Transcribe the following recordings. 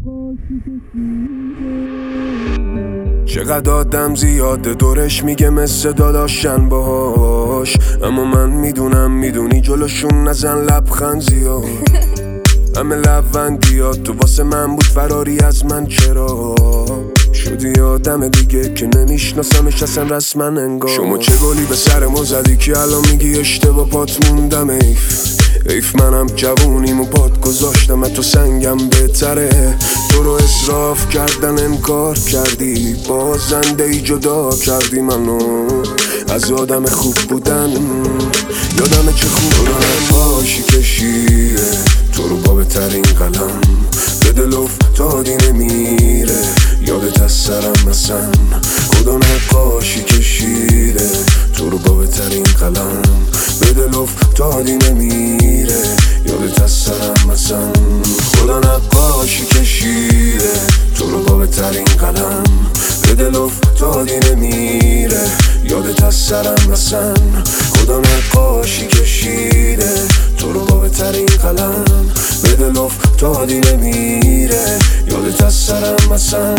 چقدر آدم زیاده دورش میگه مثل داداشن باهاش، اما من میدونی جلوشون نزن لبخند زیاد. همه لبندیات تو واسه من بود، فراری از من چرا شدی آدم دیگه که نمیشناسمش اصلا رسما انگار. شما چه گلی به سر ما زدی که الان میگی اشتباه پات موندم. ایف منم جوونیمو پات گذاشتم، تو سنگم بهتره. تو رو اصراف کردن انکار کردی، بازنده ای جدا کردی منو از آدم خوب بودن. یادم چه خوب باشی کشیه تو رو با بهترین قلم، به دل افتادی نمیره یادت از سرم مثلا. خدا نقاشی کشیده تو رو با بهترین قلم، به دل افتادی نمیره یادت از سرم مثلا. خدا نقاشی کشیده تو رو با بهترین قلم، به دل افتادی نمیره یادت از سرم مثلا. خدا نقاشی کشیده تو رو با بهترین قلم، به دل افتادی نمیره یادت از سرم مثلا.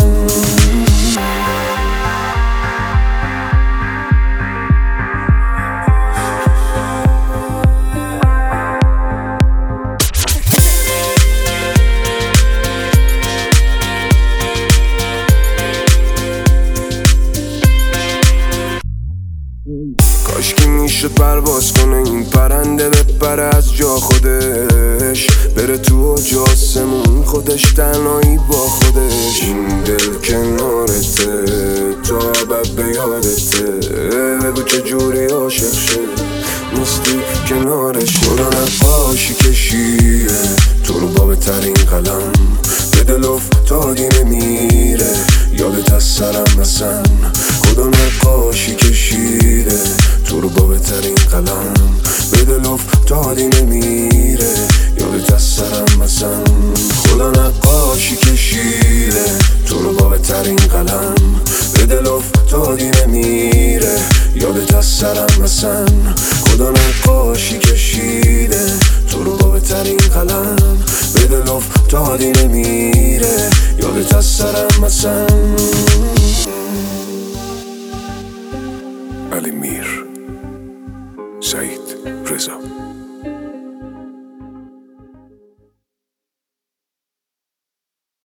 کاشکی میشد پرواز کنه این پرنده، بپره از جا خودش، بره تو اوج آسمون خودش تنهایی با خودش. این دل کنارته تا ابد به یادته، بگو چجوری عاشق شد نیستی کنارش. خدا نقاشی کشیه تو رو با بهترین قلم، به دل افتادی نمیره یادت از سرم مثلا. خدا نقاشی کشیده تو رو با بهترین قلم، به دل افتادی نمیره یادت از سرم مثلا. خدا نقاشی کشیده تو رو با بهترین قلم، به دل افتادی نمیره یادت از سرم مثلا. خدا نقاشی کشیده تو رو با بهترین قلم، به دل افتادی نمیره یادت از سرم مثلا.